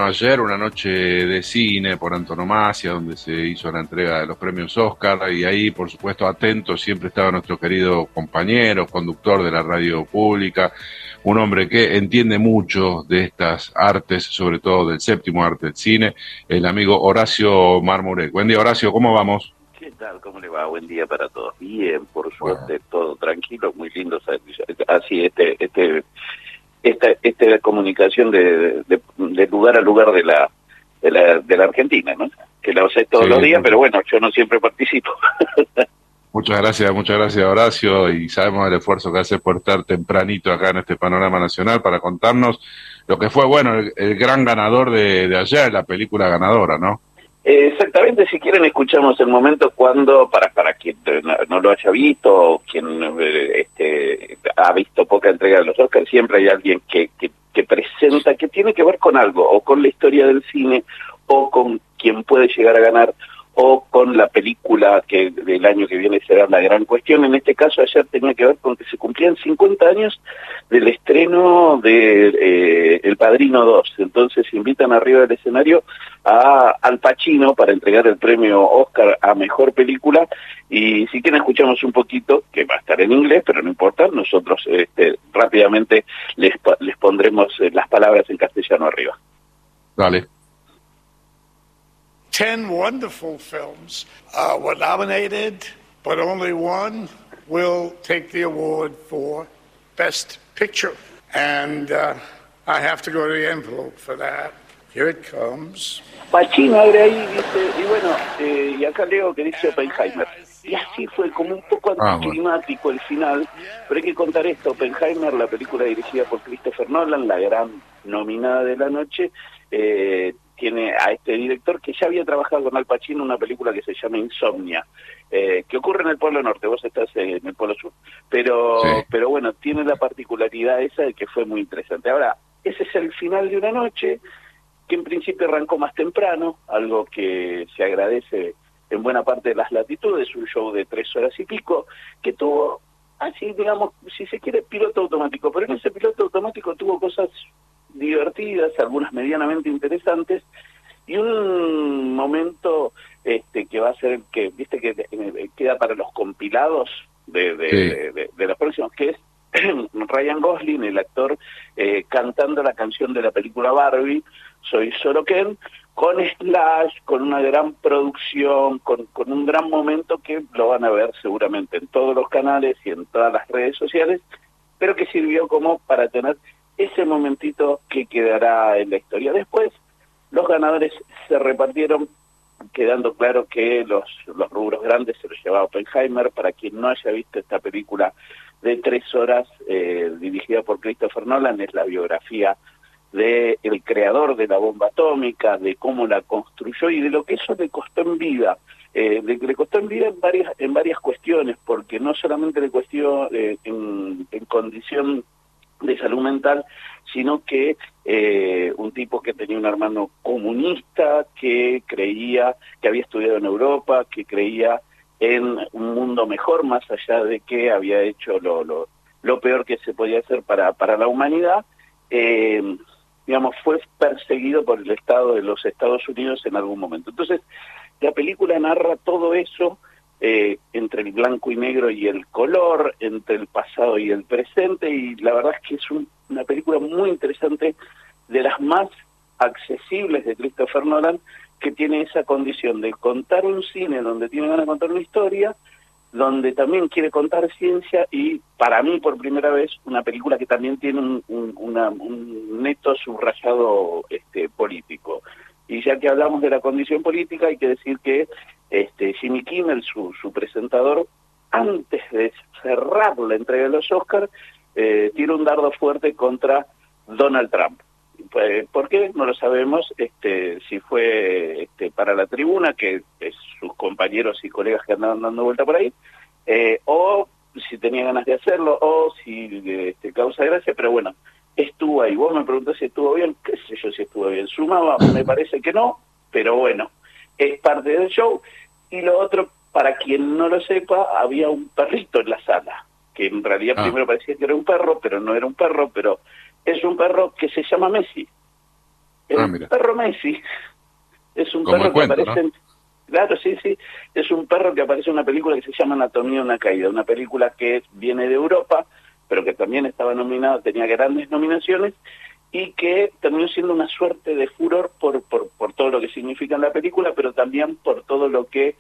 Bueno, ayer una noche de cine por antonomasia, donde se hizo la entrega de los premios Oscar, y ahí, por supuesto, atento siempre estaba nuestro querido compañero, conductor de la radio pública, un hombre que entiende mucho de estas artes, sobre todo del séptimo arte del cine, el amigo Horacio Marmurek. Buen día, Horacio, ¿cómo vamos? ¿Qué tal? ¿Cómo le va? Buen día para todos. Bien, por Bueno, suerte, todo tranquilo, muy lindo. Así, esta comunicación de lugar a lugar de la Argentina, ¿no? Que la sé todos los sí, días, pero bueno, yo no siempre participo. muchas gracias, Horacio, y sabemos el esfuerzo que haces por estar tempranito acá en este panorama nacional para contarnos lo que fue, bueno, el gran ganador de ayer, la película ganadora, ¿no? Exactamente, si quieren escuchamos el momento cuando, para quien no lo haya visto, o quien ha visto poca entrega de los Oscars, siempre hay alguien que presenta, que tiene que ver con algo, o con la historia del cine, o con quien puede llegar a ganar, o con la película que del año que viene será la gran cuestión. En este caso ayer tenía que ver con que se cumplían 50 años del estreno de El Padrino 2, entonces invitan arriba del escenario a Al Pacino para entregar el premio Oscar a Mejor Película, y si quieren escuchamos un poquito, que va a estar en inglés, pero no importa, nosotros rápidamente les pondremos las palabras en castellano arriba. Dale. 10 wonderful films were nominated, but only one will take the award for Best Picture. And I have to go to the envelope for that. Here it comes. Pacino abre ahí, dice, y bueno, y acá leo que dice Oppenheimer. Y así fue como un poco anticlimático el final, pero hay que contar esto: Oppenheimer, la película dirigida por Christopher Nolan, la gran nominada de la noche, tiene a este director que ya había trabajado con Al Pacino en una película que se llama Insomnia, que ocurre en el Polo Norte, vos estás en el Polo Sur, pero bueno, tiene la particularidad esa de que fue muy interesante. Ahora, ese es el final de una noche que en principio arrancó más temprano, algo que se agradece en buena parte de las latitudes, un show de 3 horas y pico, que tuvo, así digamos, si se quiere, piloto automático, pero en ese piloto automático tuvo cosas divertidas, algunas medianamente interesantes, y un momento que va a ser que, viste, que queda para los compilados de los próximos, que es Ryan Gosling, el actor, cantando la canción de la película Barbie, Soy Solo Ken, con Slash, con una gran producción, con un gran momento que lo van a ver seguramente en todos los canales y en todas las redes sociales, pero que sirvió como para tener ese momentito que quedará en la historia. Después, los ganadores se repartieron, quedando claro que los rubros grandes se los llevaba Oppenheimer. Para quien no haya visto esta película de 3 horas, dirigida por Christopher Nolan, es la biografía del creador de la bomba atómica, de cómo la construyó y de lo que eso le costó en vida. De que le costó en vida en varias cuestiones, porque no solamente le costó en condición de salud mental, sino que un tipo que tenía un hermano comunista, que creía, que había estudiado en Europa, que creía en un mundo mejor, más allá de que había hecho lo peor que se podía hacer para la humanidad, digamos, fue perseguido por el Estado de los Estados Unidos en algún momento. Entonces, la película narra todo eso, entre el blanco y negro y el color, entre el pasado y el presente, y la verdad es que es una película muy interesante, de las más accesibles de Christopher Nolan, que tiene esa condición de contar un cine donde tiene ganas de contar una historia, donde también quiere contar ciencia, y para mí por primera vez una película que también tiene un neto subrayado político. Y ya que hablamos de la condición política, hay que decir que Jimmy Kimmel, su presentador, antes de cerrar la entrega de los Oscars, tira un dardo fuerte contra Donald Trump. ¿Por qué? No lo sabemos. Si fue para la tribuna, que es sus compañeros y colegas que andaban dando vuelta por ahí, o si tenía ganas de hacerlo, o si causa gracia, pero bueno, estuvo ahí. Vos me preguntás si estuvo bien, qué sé yo si estuvo bien. Sumaba, me parece que no, pero bueno, es parte del show. Y lo otro, para quien no lo sepa, había un perrito en la sala, que en realidad primero parecía que era un perro, pero no era un perro, pero es un perro que se llama Messi. El perro Messi. Es un como perro el cuento, que aparece... ¿no? Claro, sí. Es un perro que aparece en una película que se llama Anatomía de una caída. Una película que viene de Europa, pero que también estaba nominada, tenía grandes nominaciones, y que terminó siendo una suerte de furor por todo lo que significa en la película, pero también por todo lo que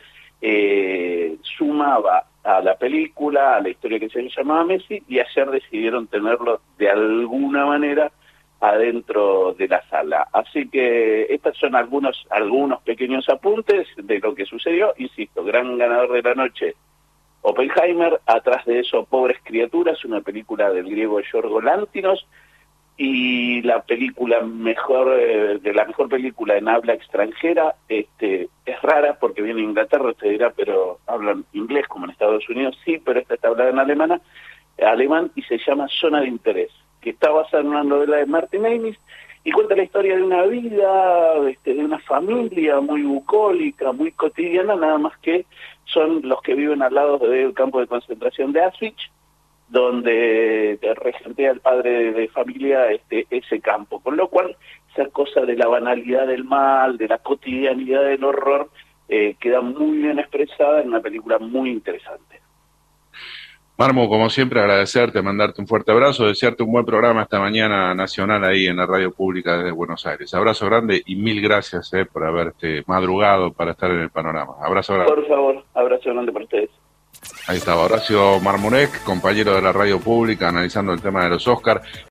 sumaba a la película, a la historia que se llamaba Messi, y ayer decidieron tenerlo de alguna manera adentro de la sala. Así que estos son algunos pequeños apuntes de lo que sucedió. Insisto, gran ganador de la noche, Oppenheimer. Atrás de eso, Pobres Criaturas, una película del griego Yorgos Lanthimos, y la película de la mejor película en habla extranjera, es rara porque viene de Inglaterra, usted dirá, pero hablan inglés como en Estados Unidos, sí, pero esta está hablada en alemán, y se llama Zona de Interés, que está basada en una novela de Martin Amis, y cuenta la historia de una vida, de una familia muy bucólica, muy cotidiana, nada más que son los que viven al lado del campo de concentración de Auschwitz, donde regentea el padre de familia ese campo, con lo cual esa cosa de la banalidad del mal, de la cotidianidad del horror, queda muy bien expresada en una película muy interesante. Marmo, como siempre, agradecerte, mandarte un fuerte abrazo, desearte un buen programa esta mañana nacional ahí en la radio pública desde Buenos Aires. Abrazo grande y mil gracias por haberte madrugado para estar en el panorama. Abrazo grande. Por favor, abrazo grande para ustedes. Ahí estaba Horacio Marmurek, compañero de la radio pública, analizando el tema de los Oscars.